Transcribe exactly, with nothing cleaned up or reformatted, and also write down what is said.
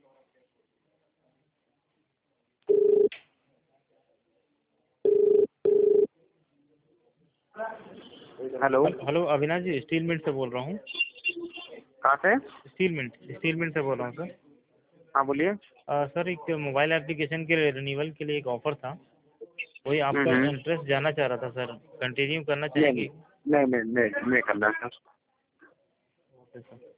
Hello. Hello Avinash ji, steel mint से बोल रहा हूँ। कहाँ से? स्टील मिंट स्टील मिंट से बोल रहा हूँ सर। हाँ बोलिए। अ, सर एक मोबाइल एप्लीकेशन के रिन्यूअल के लिए एक ऑफर था, वही हम्म आपका हम्म। इंटरेस्ट जानना चाह रहा था सर, कंटिन्यू करना नहीं चाहेंगे? नहीं नहीं नहीं नहीं नहीं करना है सर। Okay sir.